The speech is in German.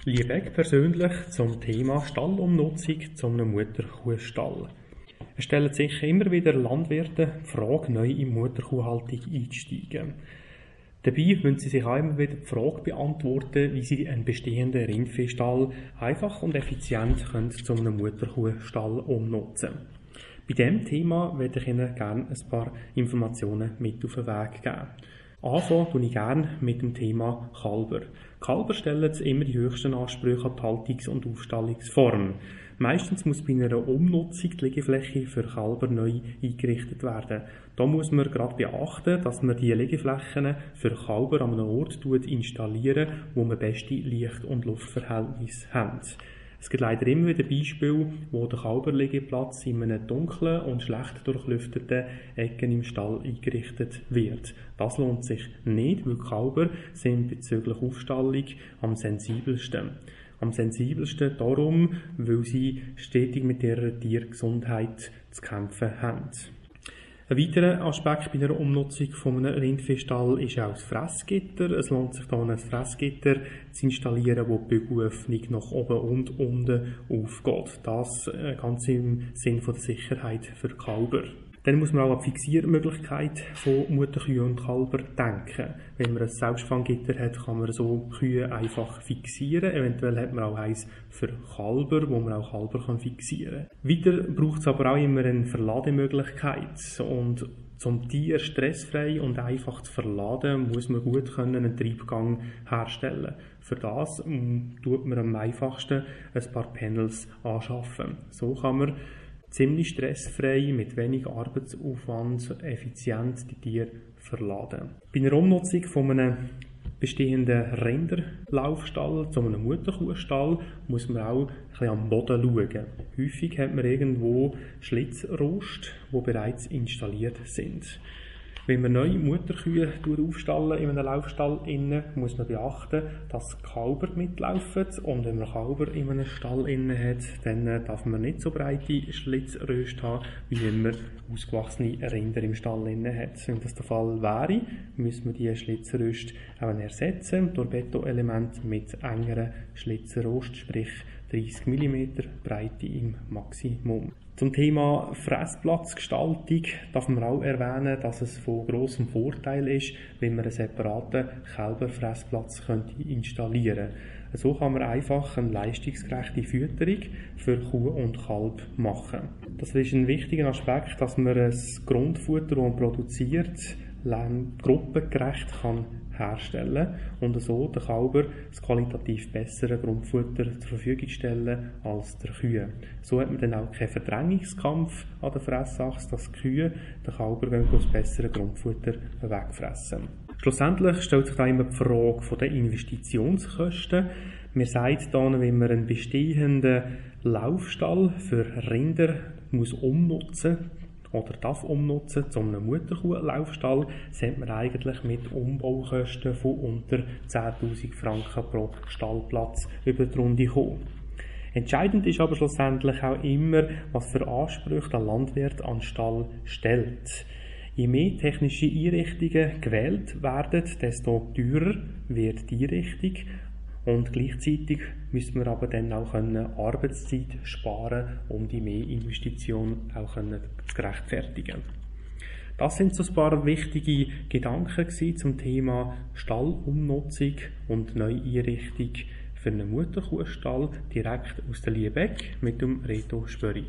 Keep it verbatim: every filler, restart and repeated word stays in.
Liebeck persönlich zum Thema Stallumnutzung zu einem Mutterkuhstall. Es stellen sich immer wieder Landwirte die Frage, neu in Mutterkuhhaltung einzusteigen. Dabei müssen sie sich auch immer wieder die Frage beantworten, wie sie einen bestehenden Rindviehstall einfach und effizient können zu einem Mutterkuhstall umnutzen. Bei diesem Thema werde ich Ihnen gerne ein paar Informationen mit auf den Weg geben. Anfangen tue ich gerne mit dem Thema Kälber. Kälber stellen immer die höchsten Ansprüche an die Haltungs- und Aufstallungsform. Meistens muss bei einer Umnutzung die Liegefläche für Kälber neu eingerichtet werden. Da muss man gerade beachten, dass man die Liegeflächen für Kälber an einem Ort installieren, wo man beste Licht- und Luftverhältnisse hat. Es gibt leider immer wieder Beispiele, wo der Kälberliegeplatz in einem dunklen und schlecht durchlüfteten Ecken im Stall eingerichtet wird. Das lohnt sich nicht, weil Kälber sind bezüglich Aufstallung am sensibelsten. Am sensibelsten darum, weil sie stetig mit ihrer Tiergesundheit zu kämpfen haben. Ein weiterer Aspekt bei der Umnutzung von einem Rindviehstall ist auch das Fressgitter. Es lohnt sich hier ein Fressgitter zu installieren, wo die Bügelöffnung nach oben und unten aufgeht. Das ganz im Sinn der Sicherheit für Kälber. Dann muss man auch an die Fixiermöglichkeit von Mutterkühen und Kälber denken. Wenn man ein Selbstfanggitter hat, kann man so Kühe einfach fixieren. Eventuell hat man auch eins für Kälber, wo man auch Kälber fixieren kann. Weiter braucht es aber auch immer eine Verlademöglichkeit. Und zum Tier stressfrei und einfach zu verladen, muss man gut können einen Triebgang herstellen. Für das tut man am einfachsten ein paar Panels anschaffen. So kann man ziemlich stressfrei, mit wenig Arbeitsaufwand, effizient die Tiere verladen. Bei einer Umnutzung von einem bestehenden Rinderlaufstall zu einem Mutterkuhstall muss man auch ein bisschen am Boden schauen. Häufig hat man irgendwo Schlitzrost, die bereits installiert sind. Wenn man neue Mutterkühe aufstallen in einem Laufstall, muss man beachten, dass Kälber mitlaufen. Und wenn man Kälber in einem Stall hat, dann darf man nicht so breite Schlitzröste haben, wie wenn man ausgewachsene Rinder im Stall hat. Wenn das der Fall wäre, müssen wir diese Schlitzröste auch ersetzen durch Betonelemente mit engeren Schlitzrost, sprich dreißig Millimeter Breite im Maximum. Zum Thema Fressplatzgestaltung darf man auch erwähnen, dass es von grossem Vorteil ist, wenn man einen separaten Kälberfressplatz installieren könnte. So kann man einfach eine leistungsgerechte Fütterung für Kuh und Kalb machen. Das ist ein wichtiger Aspekt, dass man das Grundfutter, das man produziert, gruppengerecht kann herstellen und so den Kälber das qualitativ bessere Grundfutter zur Verfügung stellen als der Kühe. So hat man dann auch keinen Verdrängungskampf an der Fressachse, dass die Kühe den Kälber das bessere Grundfutter wegfressen. Schlussendlich stellt sich da immer die Frage der Investitionskosten. Man sagt dann, wenn man einen bestehenden Laufstall für Rinder muss umnutzen oder darf umnutzen zu einem Mutterkuhlaufstall, sind wir eigentlich mit Umbaukosten von unter zehntausend Franken pro Stallplatz über die Runde gekommen. Entscheidend ist aber schlussendlich auch immer, was für Ansprüche der Landwirt an den Stall stellt. Je mehr technische Einrichtungen gewählt werden, desto teurer wird die Einrichtung. Und gleichzeitig müssen wir aber dann auch Arbeitszeit sparen, um die Mehrinvestition auch zu rechtfertigen. Das sind so ein paar wichtige Gedanken zum Thema Stallumnutzung und Neueinrichtung für einen Mutterkuhstall direkt aus der Liebeck mit dem Reto Spöri.